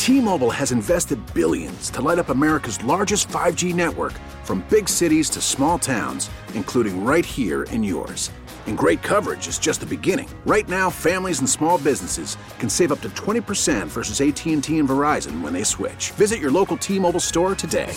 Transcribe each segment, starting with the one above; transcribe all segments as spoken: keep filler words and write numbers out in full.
T-Mobile has invested billions to light up America's largest five G network, from big cities to small towns, including right here in yours. And great coverage is just the beginning. Right now, families and small businesses can save up to twenty percent versus A T and T and Verizon when they switch. Visit your local T-Mobile store today.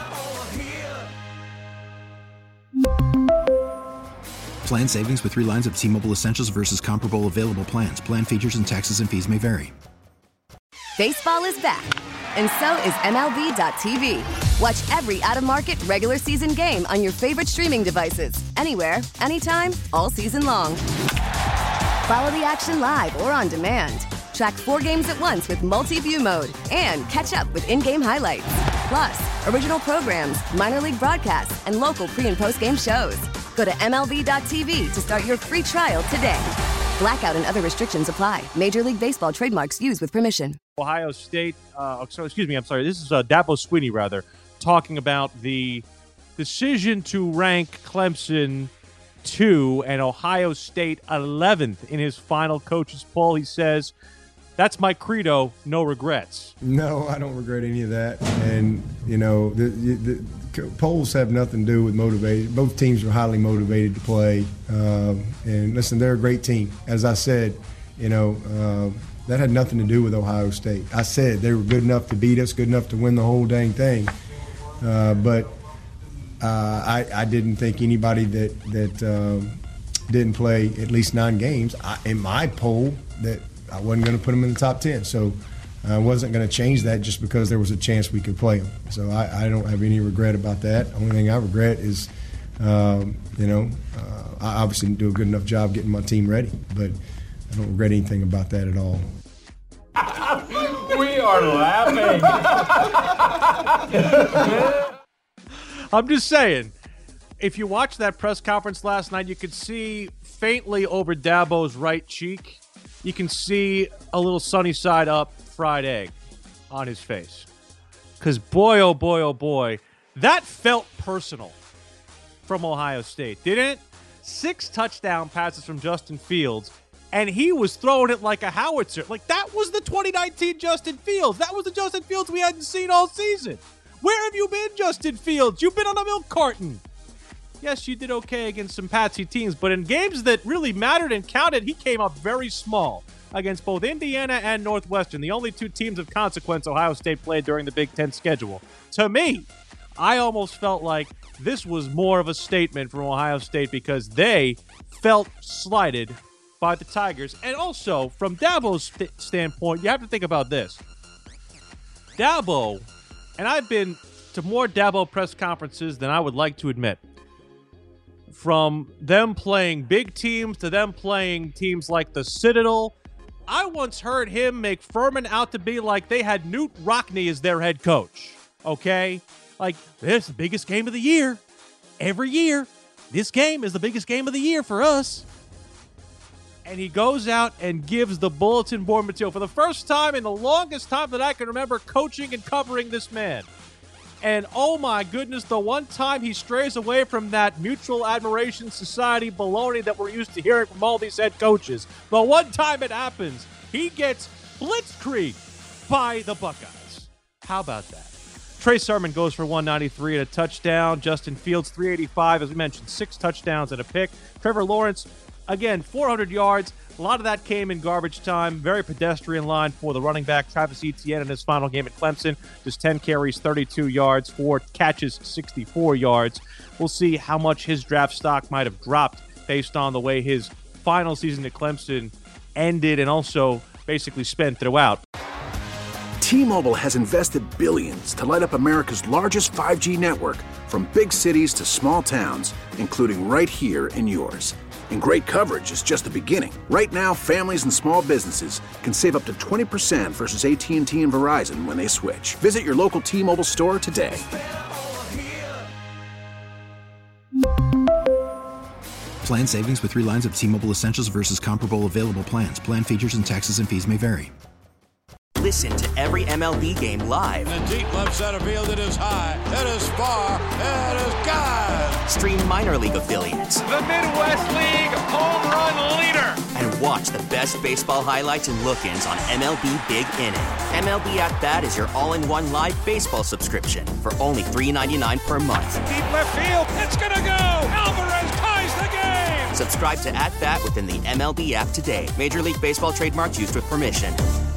Plan savings with three lines of T-Mobile Essentials versus comparable available plans. Plan features and taxes and fees may vary. Baseball is back, and so is M L B dot T V. Watch every out-of-market regular season game on your favorite streaming devices, anywhere, anytime, all season long. Follow the action live or on demand. Track four games at once with multi-view mode and catch up with in-game highlights. Plus, original programs, minor league broadcasts, and local pre- and post-game shows. Go to M L B dot T V to start your free trial today. Blackout and other restrictions apply. Major League Baseball trademarks used with permission. Ohio State, uh, sorry, excuse me, I'm sorry. This is uh, Dabo Swinney, rather, talking about the decision to rank Clemson two and Ohio State eleventh in his final coach's poll. He says, that's my credo, no regrets. No, I don't regret any of that. And, you know, the, the, the polls have nothing to do with motivation. Both teams are highly motivated to play. Um, and, listen, they're a great team. As I said, you know, uh, that had nothing to do with Ohio State. I said they were good enough to beat us, good enough to win the whole dang thing. Uh, but uh, I, I didn't think anybody that, that um, didn't play at least nine games, I, in my poll, that I wasn't going to put them in the top ten. So I wasn't going to change that just because there was a chance we could play them. So I, I don't have any regret about that. The only thing I regret is, um, you know, uh, I obviously didn't do a good enough job getting my team ready. But I don't regret anything about that at all. We are laughing. I'm just saying, if you watched that press conference last night, you could see faintly over Dabo's right cheek, you can see a little sunny side up fried egg on his face. Because boy, oh boy, oh boy, that felt personal from Ohio State, didn't it? Six touchdown passes from Justin Fields, and he was throwing it like a howitzer. Like, that was the twenty nineteen Justin Fields. That was the Justin Fields we hadn't seen all season. Where have you been, Justin Fields? You've been on a milk carton. Yes, you did okay against some patsy teams, but in games that really mattered and counted, he came up very small against both Indiana and Northwestern, the only two teams of consequence Ohio State played during the Big Ten schedule. To me, I almost felt like this was more of a statement from Ohio State because they felt slighted by the Tigers. And also, from Dabo's st- standpoint, you have to think about this. Dabo, and I've been to more Dabo press conferences than I would like to admit. From them playing big teams to them playing teams like the Citadel, I once heard him make Furman out to be like they had Newt Rockne as their head coach. Okay? Like, this is the biggest game of the year. Every year. This game is the biggest game of the year for us. And he goes out and gives the bulletin board material for the first time in the longest time that I can remember coaching and covering this man. And oh my goodness, the one time he strays away from that mutual admiration society baloney that we're used to hearing from all these head coaches, the one time it happens, he gets blitzkrieg by the Buckeyes. How about that? Trey Sermon goes for one ninety-three and a touchdown. Justin Fields, three eighty-five, as we mentioned, six touchdowns and a pick. Trevor Lawrence, again, four hundred yards. A lot of that came in garbage time. Very pedestrian line for the running back, Travis Etienne, in his final game at Clemson. Just ten carries, thirty-two yards, four catches, sixty-four yards. We'll see how much his draft stock might have dropped based on the way his final season at Clemson ended and also basically spent throughout. T-Mobile has invested billions to light up America's largest five G network, from big cities to small towns, including right here in yours. And great coverage is just the beginning. Right now, families and small businesses can save up to twenty percent versus A T and T and Verizon when they switch. Visit your local T-Mobile store today. Plan savings with three lines of T-Mobile Essentials versus comparable available plans. Plan features and taxes and fees may vary. Listen to every M L B game live. In the deep left center field, it is high, it is far, it is gone. Stream minor league affiliates. The Midwest League home run leader. And Watch the best baseball highlights and look-ins on M L B Big Inning. M L B At Bat is your all-in-one live baseball subscription for only three dollars and ninety-nine cents per month. Deep left field, it's gonna go! Alvarez ties the game! Subscribe to At Bat within the M L B app today. Major League Baseball trademarks used with permission.